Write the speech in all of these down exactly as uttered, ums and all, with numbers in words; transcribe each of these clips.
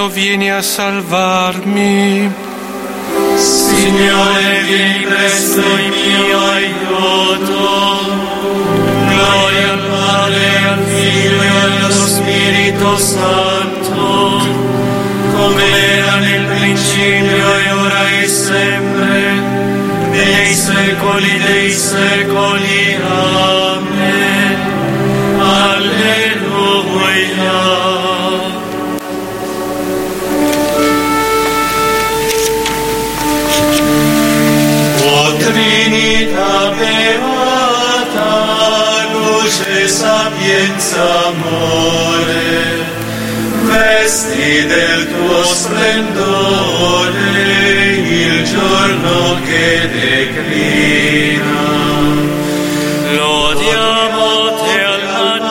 mio, vieni a salvarmi. Signore, vieni presto in mio aiuto. Gloria al Padre, al Figlio e allo Spirito Santo, come era nel principio e ora e sempre, nei secoli dei secoli. Amen. Alleluia. Trinità beata, luce, sapienza, amore, vesti del tuo splendore il giorno che declina. Lodiamo te al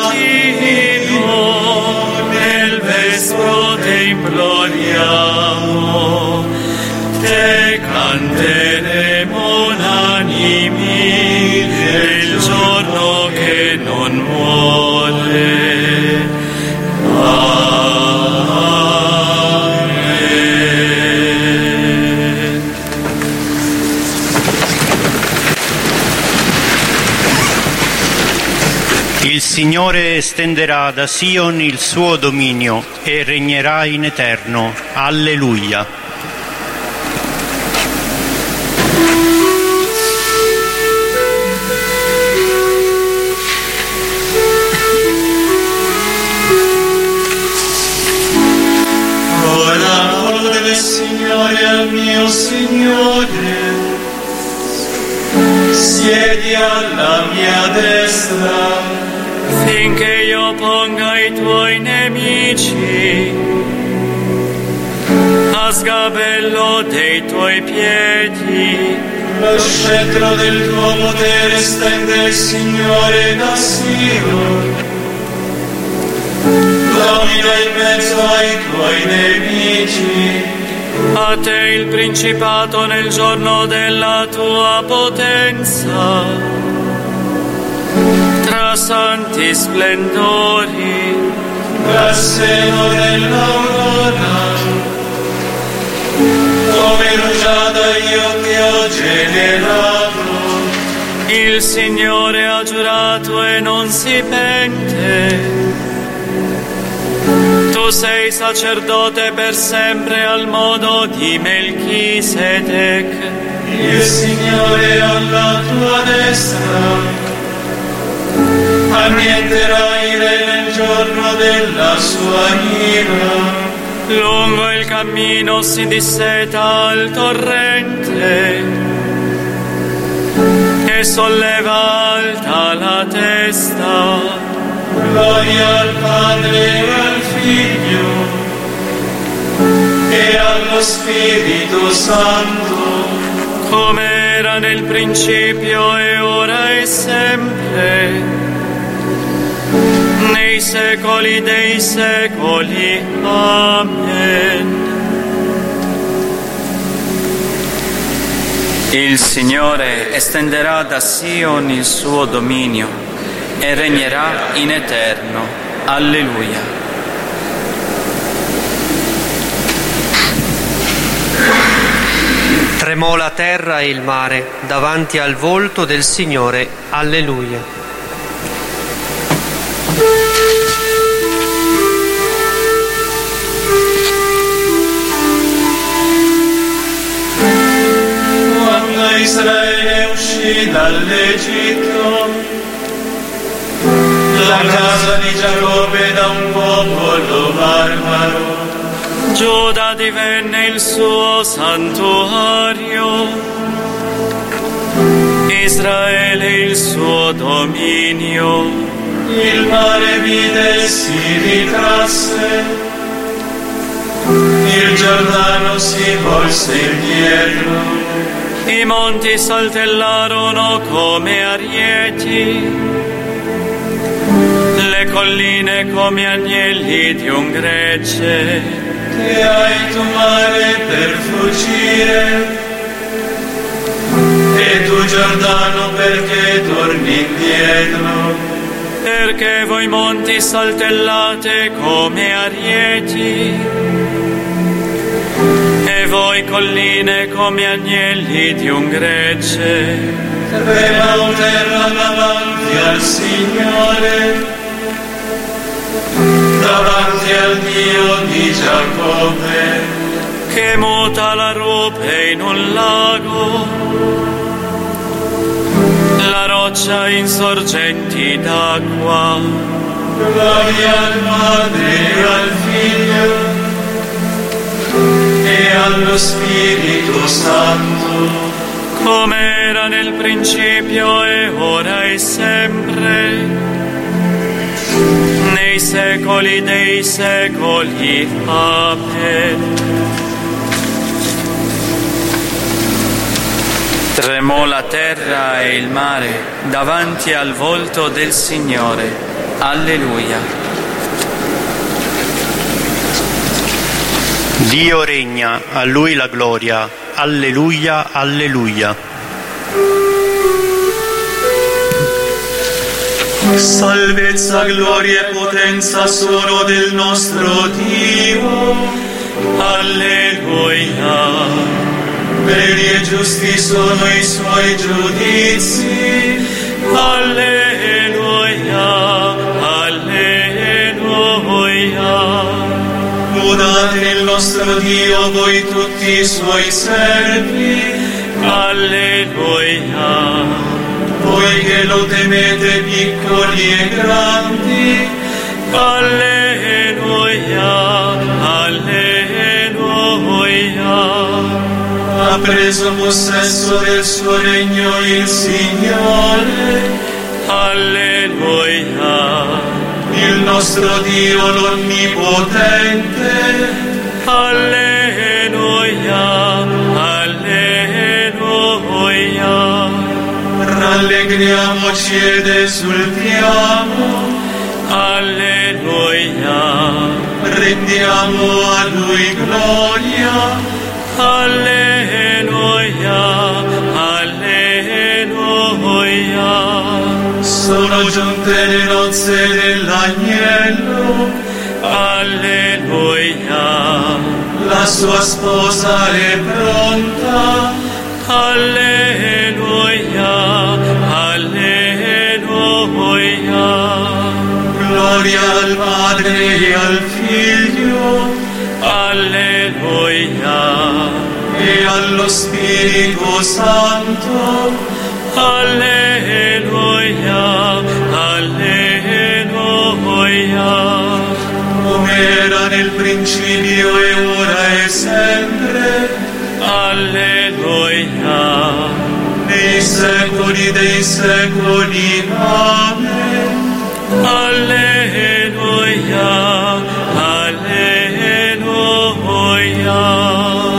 mattino, nel vespro te imploriamo, te canteremo unanimi del giorno che non muore. Amen. Il Signore estenderà da Sion il suo dominio e regnerà in eterno. Alleluia. Signore al mio Signore, siedi alla mia destra, finché io ponga i tuoi nemici a sgabello dei tuoi piedi. Lo scettro del tuo potere stende il Signore da Sion, domina in mezzo ai tuoi nemici. A te il principato nel giorno della tua potenza, tra santi splendori, dal seno dell'aurora, come rugiada io che ho generato. Il Signore ha giurato e non si pente. Tu sei sacerdote per sempre al modo di Melchisedec. Il Signore alla tua destra annienterà il re nel giorno della sua ira. Lungo il cammino si disseta al torrente e solleva alta la testa. Gloria al Padre e al Figlio e allo Spirito Santo, come era nel principio e ora e sempre, nei secoli dei secoli. Amen. Il Signore estenderà da Sion il suo dominio e regnerà in eterno. Alleluia. Tremò la terra e il mare davanti al volto del Signore. Alleluia. Quando Israele uscì dall'Egitto, la casa di Giacobbe da un popolo barbaro, Giuda divenne il suo santuario, Israele il suo dominio. Il mare vide e si ritrasse, il Giordano si volse indietro, i monti saltellarono come arieti, le colline come agnelli di un gregge. Che hai tu, mare, per fuggire, e tu, Giordano, perché torni indietro? Perché voi monti saltellate come arieti, voi colline come agnelli di un gregge. Trema o terra davanti al Signore, davanti al Dio di Giacobbe, che muta la rupe in un lago, la roccia in sorgenti d'acqua. Gloria al Padre e al Figlio e allo Spirito Santo, come era nel principio e ora e sempre, nei secoli dei secoli. Amen. Tremò la terra e il mare davanti al volto del Signore. Alleluia. Dio regna, a Lui la gloria. Alleluia, alleluia. salvezza, gloria e potenza sono del nostro Dio. Alleluia. Veri e giusti sono i suoi giudizi. Alleluia, alleluia. Lodate il nostro Dio voi tutti i suoi servi. Alleluia. Voi che lo temete piccoli e grandi. Alleluia, alleluia. Ha preso possesso del suo regno il Signore. Alleluia. Il nostro Dio l'Onnipotente. Alleluia, alleluia. Rallegriamoci ed esultiamo. Alleluia. Rendiamo a Lui gloria. Alleluia, alleluia. Sono giunte le nozze dell'agnello. Alleluia. La sua sposa è pronta. Alleluia, alleluia. Gloria al Padre e al Figlio. Alleluia. E allo Spirito Santo. Alleluia, alleluia. Come era nel principio e ora e sempre. Alleluia. Nei secoli dei secoli. Amen. Alleluia, alleluia.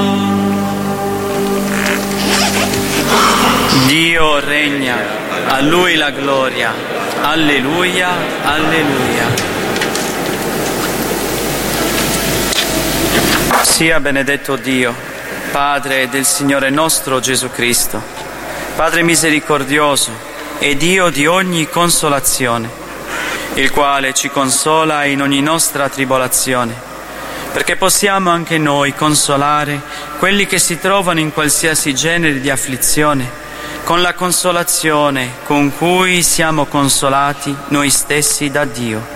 Dio regna, a Lui la gloria. Alleluia, alleluia. Sia benedetto Dio, Padre del Signore nostro Gesù Cristo, Padre misericordioso e Dio di ogni consolazione, il quale ci consola in ogni nostra tribolazione, perché possiamo anche noi consolare quelli che si trovano in qualsiasi genere di afflizione, con la consolazione con cui siamo consolati noi stessi da Dio.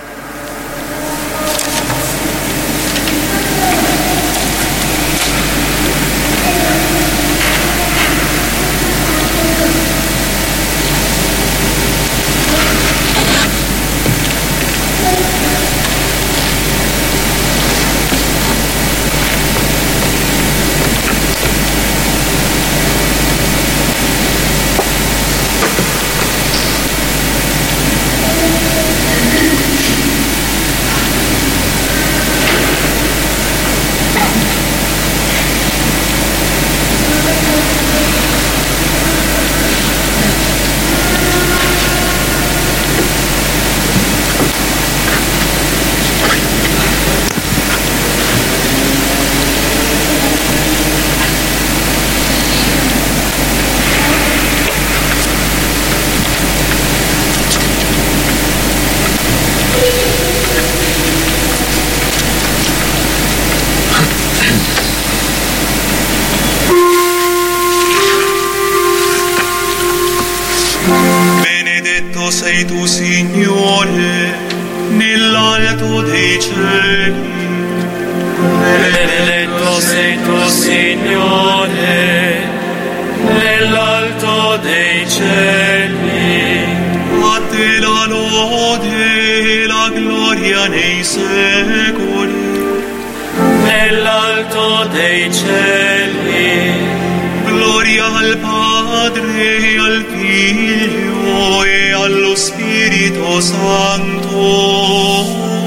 Benedetto sei tu, Signore, nell'alto dei cieli. Benedetto sei tu, Signore, nell'alto dei cieli. A te la lode e la gloria nei secoli. Nell'alto dei cieli. Gloria al Padre e al Figlio e allo Spirito Santo.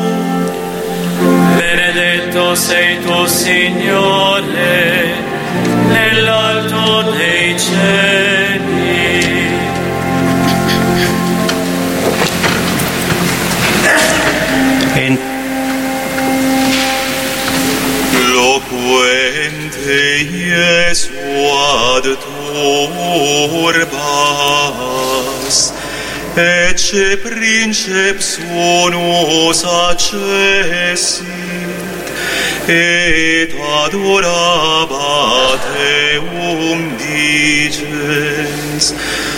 Benedetto sei tu, Signore, nell'alto dei cieli. Loquente Iesu ad turbas, ecce princeps unus accessit, et adorabat eum digens,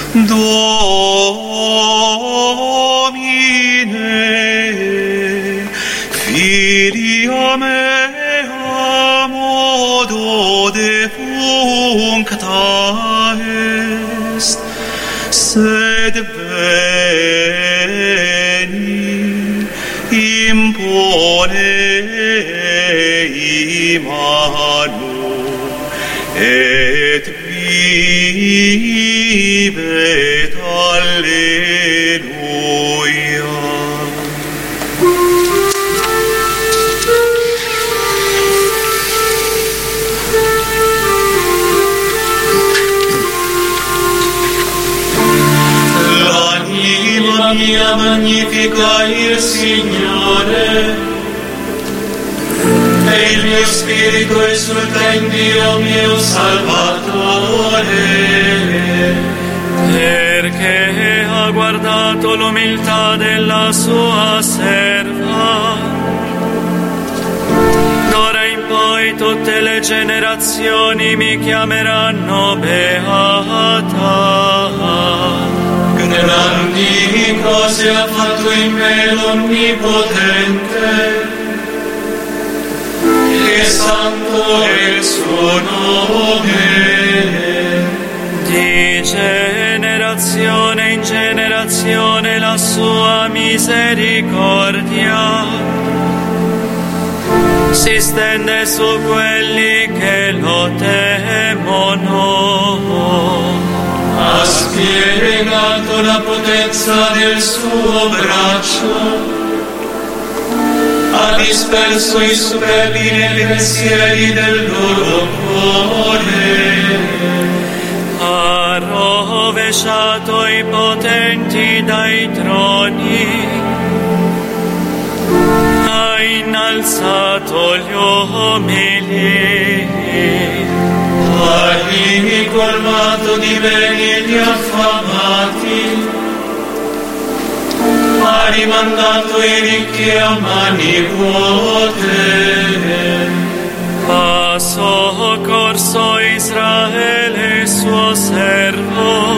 Domine, filia mea modo defuncta est, sed veni imponei manu et vivet. Alleluia. L'anima mia magnifica il Signore, e il mio spirito esulta in Dio mio Salvatore, perché ha guardato l'umiltà della sua serva. D'ora in poi tutte le generazioni mi chiameranno beata. Grandi cose ha fatto in me l'Onnipotente, e santo è il suo nome. Di generazione in generazione la sua misericordia si stende su quelli che lo temono. Ha spiegato la potenza del suo braccio, ha disperso i superbi nei pensieri del loro cuore. Ha rovesciato i potenti dai troni, ha innalzato gli umili, ha colmato di beni gli affamati, ha rimandato i ricchi a mani vuote. Ha soccorso Israele suo servo,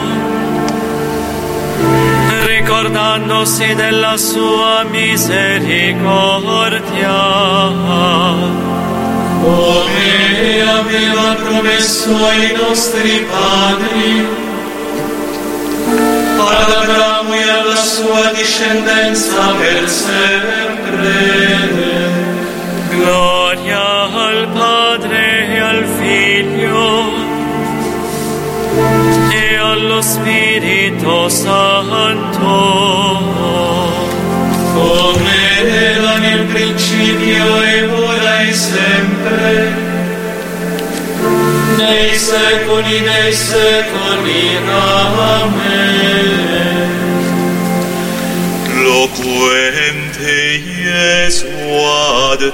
ricordandosi della sua misericordia, come aveva promesso ai nostri padri, ad Abramo e alla sua discendenza per sempre. Gloria al Padre e al Figlio e allo Spirito Santo, come era nel principio e ora e sempre, nei secoli dei secoli. Amen. Loquente Iesu ad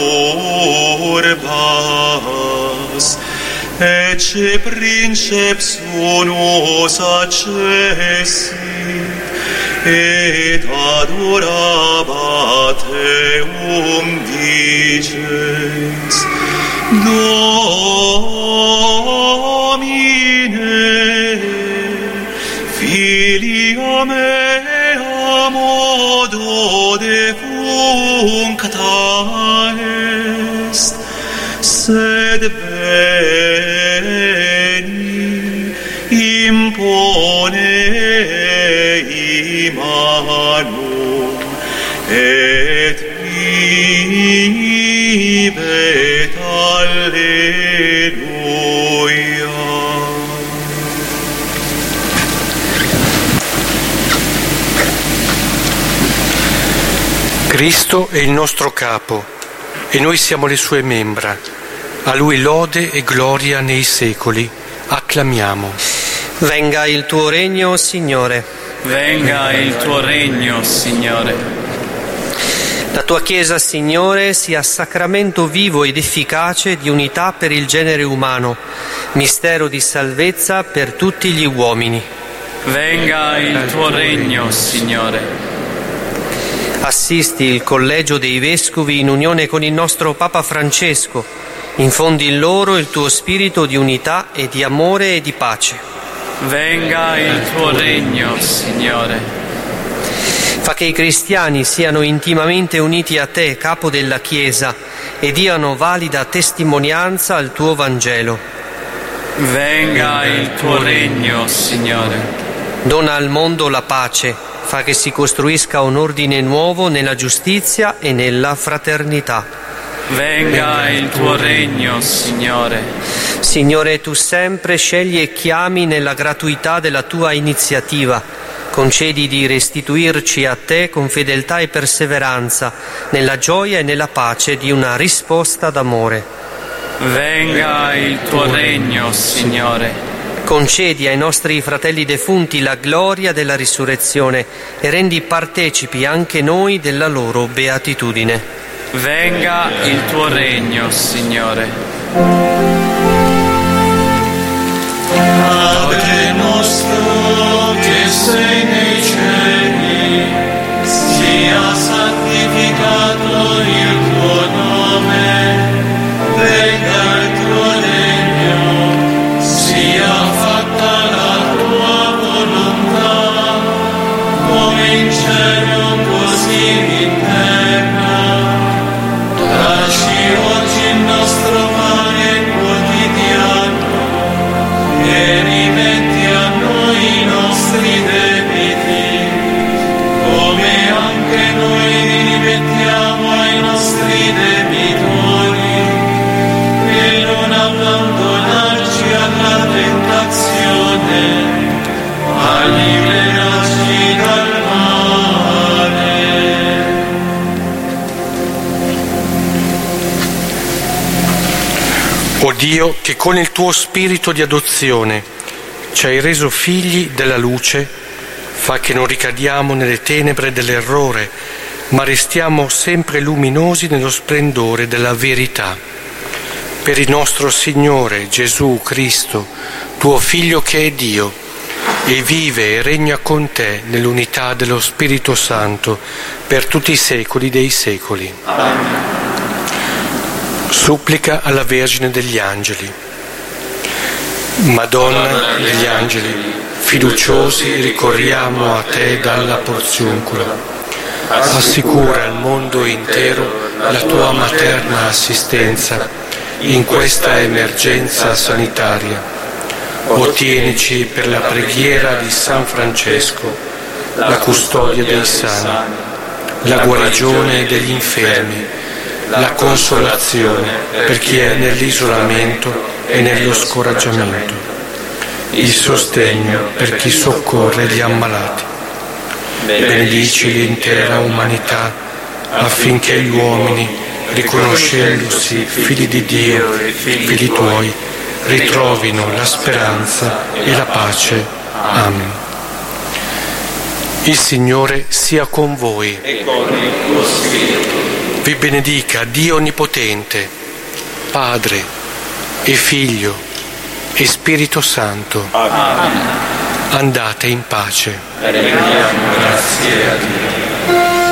turbas, ecce princeps unus accessit, et adorabat eum digens, Domine, Filia mea modo defuncta est, sed veni impone manum et vivet alleluia. Cristo è il nostro capo e noi siamo le sue membra. A Lui lode e gloria nei secoli. Acclamiamo. Venga il tuo regno, Signore. Venga il tuo regno, Signore. La tua Chiesa, Signore, sia sacramento vivo ed efficace di unità per il genere umano, mistero di salvezza per tutti gli uomini. Venga il tuo regno, Signore. Assisti il collegio dei Vescovi in unione con il nostro Papa Francesco, infondi in loro il tuo spirito di unità e di amore e di pace. Venga il tuo regno, Signore. Fa che i cristiani siano intimamente uniti a te, capo della Chiesa, e diano valida testimonianza al tuo Vangelo. Venga il tuo regno, Signore. Dona al mondo la pace. Fa che si costruisca un ordine nuovo nella giustizia e nella fraternità. Venga il tuo regno, Signore. Signore, tu sempre scegli e chiami nella gratuità della tua iniziativa. Concedi di restituirci a te con fedeltà e perseveranza, nella gioia e nella pace di una risposta d'amore. Venga il tuo regno, Signore. Concedi ai nostri fratelli defunti la gloria della risurrezione e rendi partecipi anche noi della loro beatitudine. Venga il tuo regno, Signore. Padre nostro che sei nei cieli, sia santificato il tuo nome, venga il tuo regno, sia fatta la tua volontà, come in cielo così in terra. Dacci oggi il nostro pane quotidiano e rimetti a noi i nostri debiti, come anche noi li rimettiamo ai nostri debitori, e non abbandonarci alla tentazione, ma liberarci dal male. O Dio, che con il tuo spirito di adozione ci hai reso figli della luce, fa che non ricadiamo nelle tenebre dell'errore, ma restiamo sempre luminosi nello splendore della verità. Per il nostro Signore Gesù Cristo, tuo Figlio che è Dio, e vive e regna con te nell'unità dello Spirito Santo per tutti i secoli dei secoli. Amen. Supplica alla Vergine degli Angeli. Madonna degli Angeli, fiduciosi ricorriamo a te dalla porziuncula. Assicura al mondo intero la tua materna assistenza in questa emergenza sanitaria. Ottienici per la preghiera di San Francesco, la custodia dei sani, la guarigione degli infermi, la consolazione per chi è nell'isolamento e nello scoraggiamento, il sostegno per chi soccorre gli ammalati. Benedici l'intera umanità affinché gli uomini, riconoscendosi figli di Dio e figli tuoi, ritrovino la speranza e la pace. Amen. Il Signore sia con voi. E con il tuo spirito. Vi benedica Dio Onnipotente, Padre e Figlio e Spirito Santo. Amen. Andate in pace. Rendiamo grazie a Dio.